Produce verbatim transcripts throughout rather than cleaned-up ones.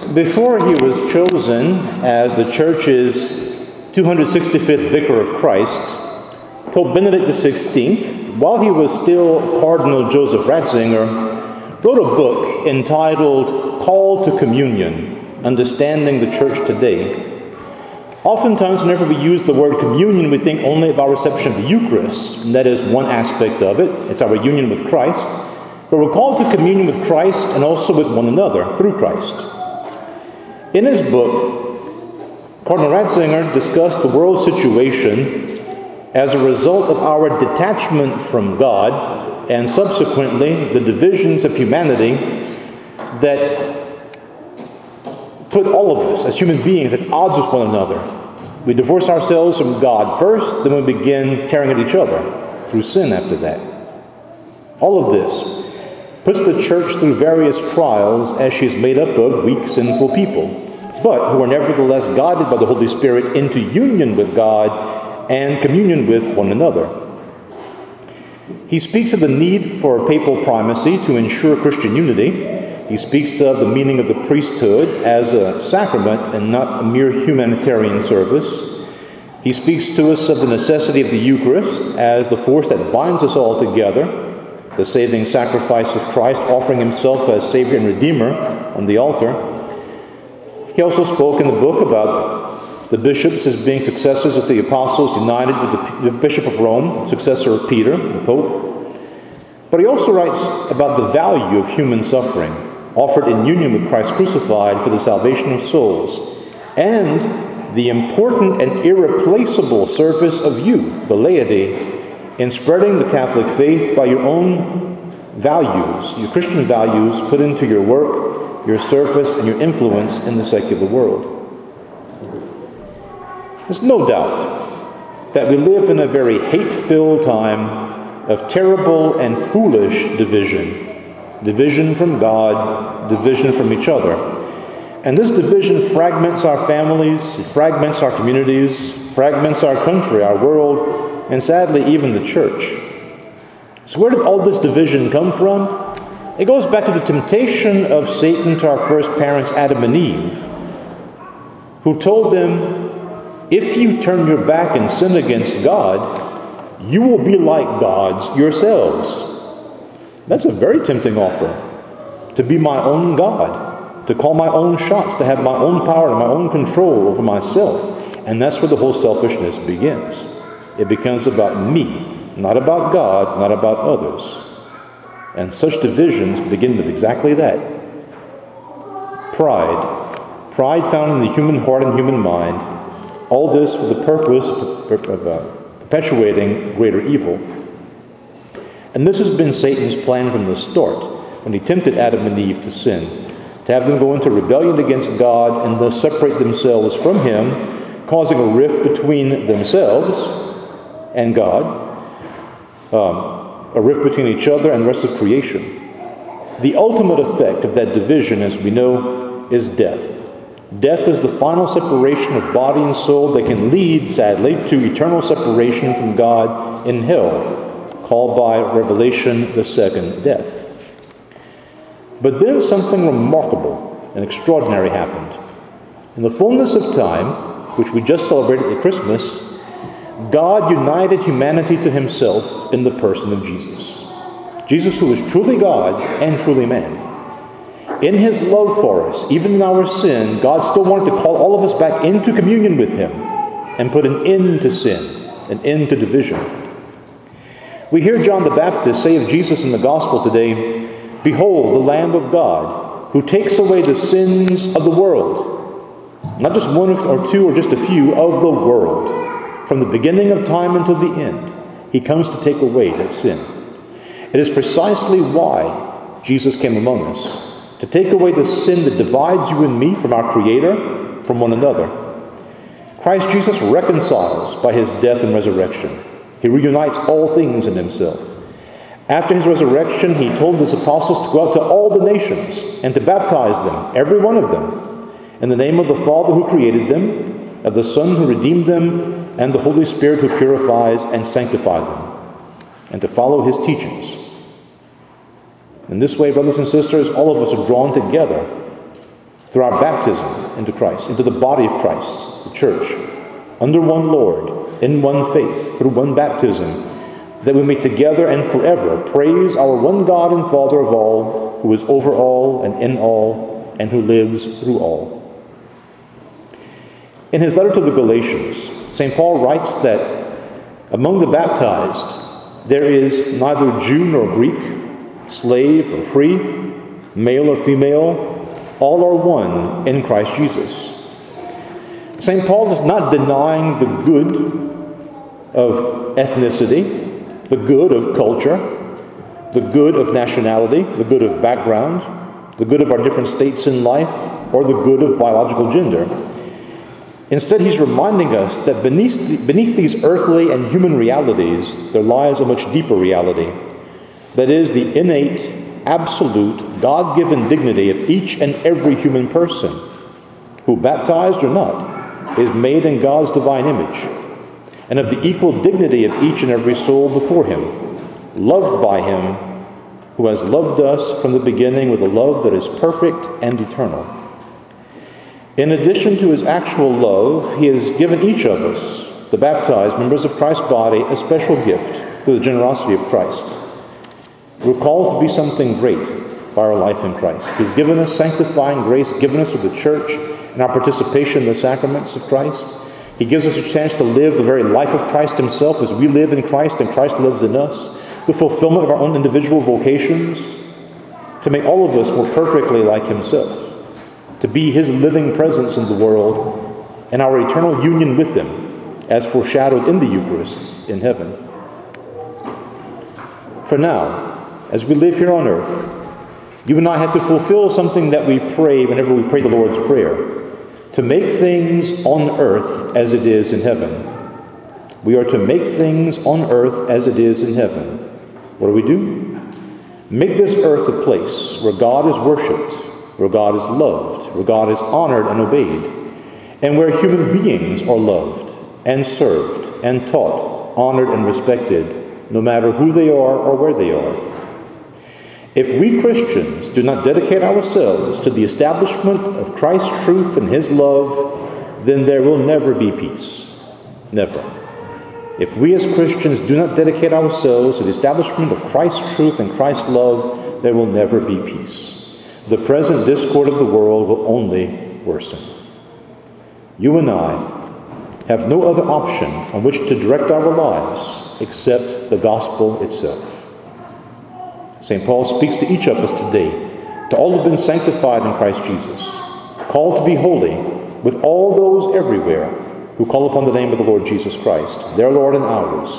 Before he was chosen as the church's two hundred sixty-fifth Vicar of Christ, Pope Benedict the sixteenth, while he was still Cardinal Joseph Ratzinger, wrote a book entitled Call to Communion, Understanding the Church Today. Oftentimes, whenever we use the word communion, we think only of our reception of the Eucharist, and that is one aspect of it. It's our union with Christ. But we're called to communion with Christ and also with one another through Christ. In his book, Cardinal Ratzinger discussed the world situation as a result of our detachment from God and subsequently the divisions of humanity that put all of us as human beings at odds with one another. We divorce ourselves from God first, then we begin tearing at each other through sin after that. All of this puts the church through various trials as she is made up of weak, sinful people, but who are nevertheless guided by the Holy Spirit into union with God and communion with one another. He speaks of the need for papal primacy to ensure Christian unity. He speaks of the meaning of the priesthood as a sacrament and not a mere humanitarian service. He speaks to us of the necessity of the Eucharist as the force that binds us all together, the saving sacrifice of Christ, offering himself as Savior and Redeemer on the altar. He also spoke in the book about the bishops as being successors of the apostles, united with the Bishop of Rome, successor of Peter, the Pope. But he also writes about the value of human suffering, offered in union with Christ crucified for the salvation of souls, and the important and irreplaceable service of you, the laity, in spreading the Catholic faith by your own values, your Christian values put into your work, your service, and your influence in the secular world. There's no doubt that we live in a very hate-filled time of terrible and foolish division. Division from God, division from each other. And this division fragments our families, it fragments our communities, fragments our country, our world, and sadly, even the church. So where did all this division come from? It goes back to the temptation of Satan to our first parents, Adam and Eve, who told them, if you turn your back and sin against God, you will be like gods yourselves. That's a very tempting offer, to be my own God, to call my own shots, to have my own power and my own control over myself. And that's where the whole selfishness begins. It becomes about me, not about God, not about others. And such divisions begin with exactly that. Pride. Pride found in the human heart and human mind. All this for the purpose of uh, perpetuating greater evil. And this has been Satan's plan from the start, when he tempted Adam and Eve to sin, to have them go into rebellion against God and thus separate themselves from him, causing a rift between themselves and God, um, a rift between each other and the rest of creation. The ultimate effect of that division, as we know, is death. Death is the final separation of body and soul that can lead, sadly, to eternal separation from God in hell, called by Revelation the second death. But then something remarkable and extraordinary happened. In the fullness of time, which we just celebrated at Christmas, God united humanity to himself in the person of Jesus. Jesus, who is truly God and truly man. In his love for us, even in our sin, God still wanted to call all of us back into communion with him and put an end to sin, an end to division. We hear John the Baptist say of Jesus in the gospel today, "Behold, the Lamb of God, who takes away the sins of the world." Not just one or two or just a few, of the world. From the beginning of time until the end, he comes to take away that sin. It is precisely why Jesus came among us, to take away the sin that divides you and me from our Creator, from one another. Christ Jesus reconciles by his death and resurrection. He reunites all things in himself. After his resurrection, he told his apostles to go out to all the nations and to baptize them, every one of them, in the name of the Father who created them, of the Son who redeemed them, and the Holy Spirit who purifies and sanctifies them, and to follow his teachings. In this way, brothers and sisters, all of us are drawn together through our baptism into Christ, into the body of Christ, the church, under one Lord, in one faith, through one baptism, that we may together and forever praise our one God and Father of all, who is over all and in all, and who lives through all. In his letter to the Galatians, Saint Paul writes that among the baptized there is neither Jew nor Greek, slave or free, male or female, all are one in Christ Jesus. Saint Paul is not denying the good of ethnicity, the good of culture, the good of nationality, the good of background, the good of our different states in life, or the good of biological gender. Instead, he's reminding us that beneath, beneath these earthly and human realities, there lies a much deeper reality. That is, the innate, absolute, God-given dignity of each and every human person, who, baptized or not, is made in God's divine image, and of the equal dignity of each and every soul before him, loved by him, who has loved us from the beginning with a love that is perfect and eternal. In addition to his actual love, he has given each of us, the baptized members of Christ's body, a special gift through the generosity of Christ. We're called to be something great by our life in Christ. He's given us sanctifying grace, given us with the church and our participation in the sacraments of Christ. He gives us a chance to live the very life of Christ himself as we live in Christ and Christ lives in us. The fulfillment of our own individual vocations, to make all of us more perfectly like himself, to be his living presence in the world, and our eternal union with him, as foreshadowed in the Eucharist in heaven. For now, as we live here on earth, you and I have to fulfill something that we pray whenever we pray the Lord's Prayer, to make things on earth as it is in heaven. We are to make things on earth as it is in heaven. What do we do? Make this earth a place where God is worshipped, where God is loved, where God is honored and obeyed, and where human beings are loved and served and taught, honored and respected, no matter who they are or where they are. If we Christians do not dedicate ourselves to the establishment of Christ's truth and his love, then there will never be peace. Never. If we as Christians do not dedicate ourselves to the establishment of Christ's truth and Christ's love, there will never be peace. The present discord of the world will only worsen. You and I have no other option on which to direct our lives except the gospel itself. Saint Paul speaks to each of us today, to all who have been sanctified in Christ Jesus, called to be holy with all those everywhere who call upon the name of the Lord Jesus Christ, their Lord and ours.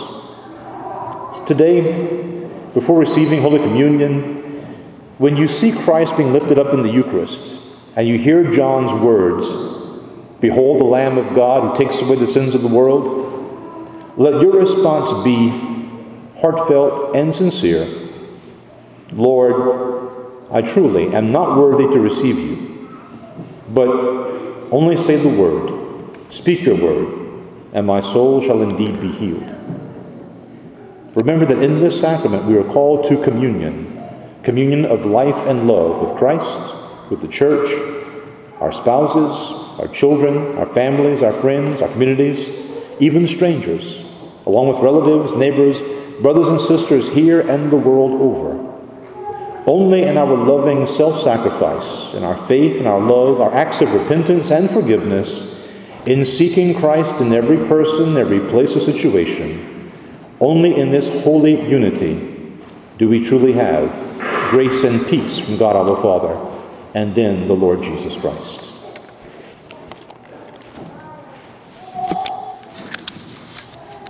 Today, before receiving Holy Communion, when you see Christ being lifted up in the Eucharist, and you hear John's words, "Behold the Lamb of God who takes away the sins of the world," let your response be heartfelt and sincere. Lord, I truly am not worthy to receive you, but only say the word, speak your word, and my soul shall indeed be healed. Remember that in this sacrament we are called to communion, communion of life and love with Christ, with the church, our spouses, our children, our families, our friends, our communities, even strangers, along with relatives, neighbors, brothers and sisters here and the world over. Only in our loving self-sacrifice, in our faith and our love, our acts of repentance and forgiveness, in seeking Christ in every person, every place or situation, only in this holy unity do we truly have grace and peace from God our Father and in the Lord Jesus Christ.